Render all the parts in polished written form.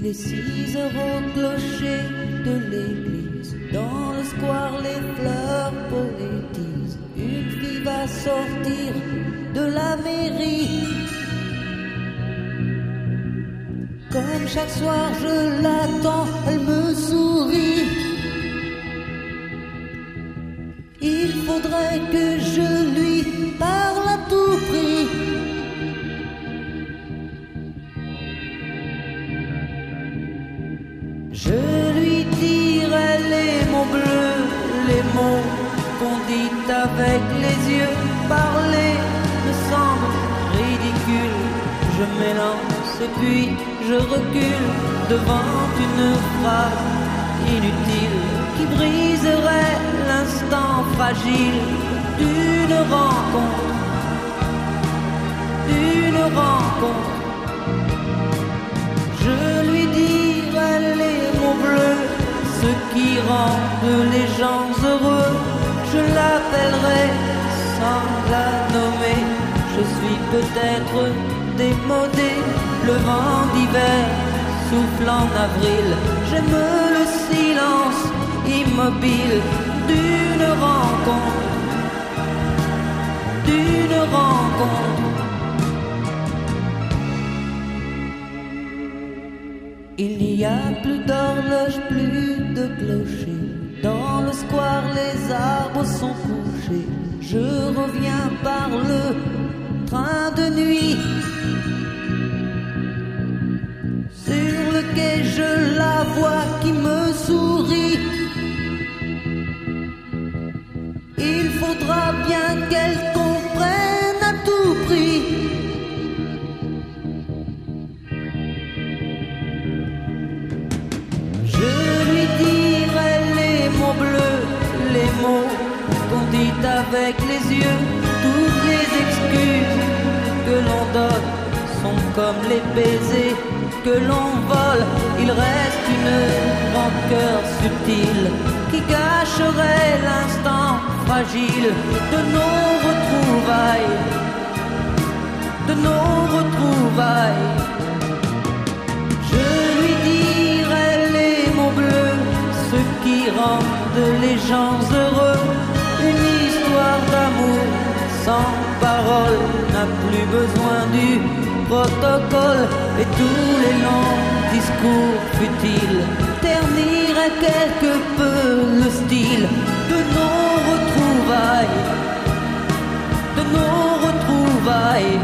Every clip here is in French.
Les 6 heures au clocher de l'église, dans le square les fleurs poétisent. Une fille va sortir de la mairie. Comme chaque soir je l'attends, elle me sourit. Il faudrait que je lui parle à tout prix. Je lui dirai les mots bleus, les mots qu'on dit avec les yeux. Parler me semble ridicule. Je m'élance et puis je recule devant une phrase inutile qui briserait l'instant fragile d'une rencontre, d'une rencontre. Je lui dirai les mots bleus, ce qui rendent les gens heureux. Je l'appellerai sans la nommer. Je suis peut-être démodé, le vent d'hiver souffle en avril. J'aime le silence immobile d'une rencontre, d'une rencontre. Il n'y a plus d'horloge, plus de clocher. Dans le square, les arbres sont couchés. Je reviens par le train de nuit. Sur le quai, je la vois qui me sourit. Il faudra bien qu'elle comprenne à tout prix. Je lui dirai les mots bleus, les mots qu'on dit avec les yeux. Toutes les excuses que l'on donne sont comme les baisers que l'on vole. Il reste une rancœur subtile qui gâcherait l'instant fragile de nos retrouvailles, de nos retrouvailles. Je lui dirai les mots bleus, ce qui rendent les gens heureux. Une histoire d'amour sans parole n'a plus besoin du protocole. Et tous les longs discours futiles terniraient quelque peu le style de nos retrouvailles, de nos retrouvailles.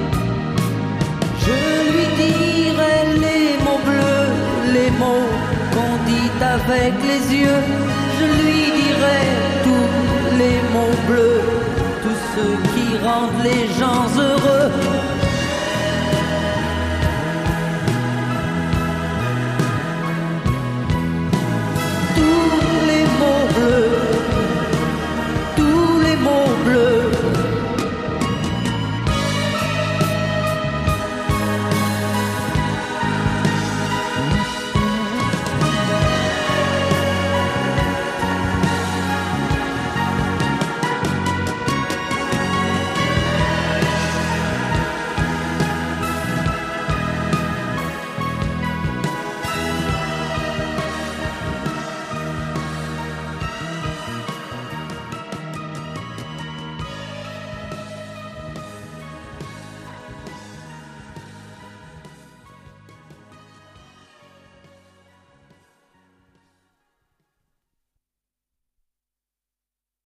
Je lui dirai les mots bleus, les mots qu'on dit avec les yeux. Je lui dirai tous les mots bleus, tous ceux qui rendent les gens heureux.